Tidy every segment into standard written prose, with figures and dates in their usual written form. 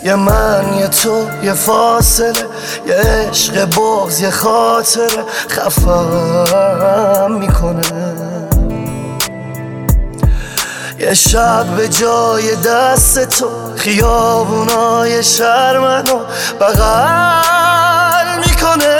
یه من یه تو یه فاصله، یه عشق بغض یه خاطره خفم میکنه. یه شب به جای دست تو خیابونای شهر منو بغل میکنه.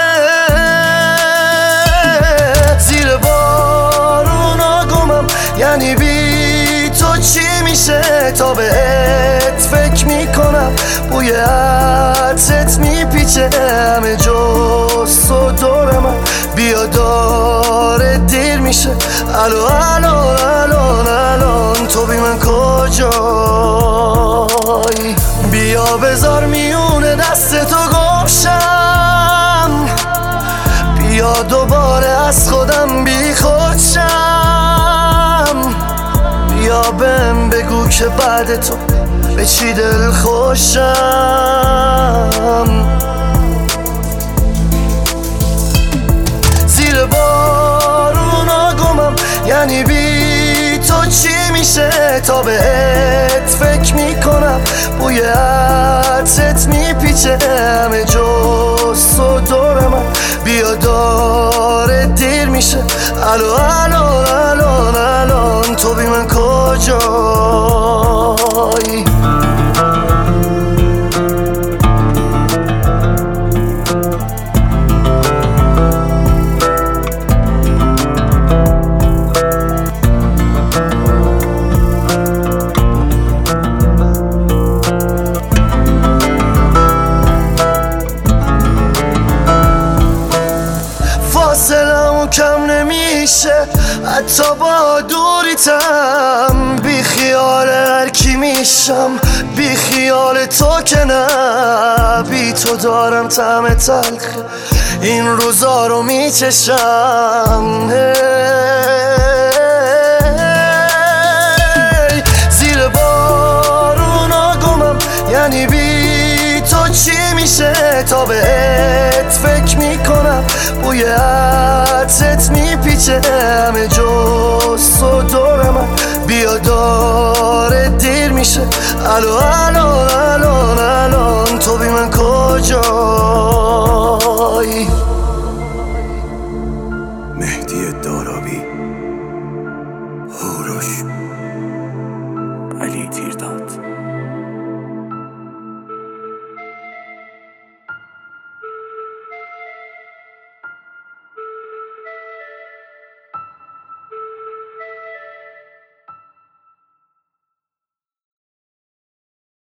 زیر بارونا گمم، یعنی بی تو چی میشه؟ تا بهت فکر میکنم، بوی عطرت میپیچه همه جز تو دور من. بیا داره دیر میشه، الان تو بی من کجایی؟ بیا بذار میونه دست تو گمشم، بیا دوباره از خودم بی خودشم. بیا بهم بگو که بعد تو به چی دل خوشم. زیر بارونا گمم، یعنی بی تو چی میشه؟ تا بهت فکر میکنم، بوی عطرت میپیچه همه جز تو دور من. بیا داره دیر میشه، الان تو بی من کجایی؟ فاصلمون کم نمیشه حتی با دوریتم. بی خیال هر کی میشم، بی خیال تو که نه. بی تو دارم طعم تلخ این روزا رو میچشم. زیر بارونا گمم، یعنی بی تو چی میشه؟ تا بهت فکر میکنم، بوی عطرت میپیچه همه جز تو دور من. بیا داره دیر میشه، الان تو بی من کجایی؟ مهدی دارابی.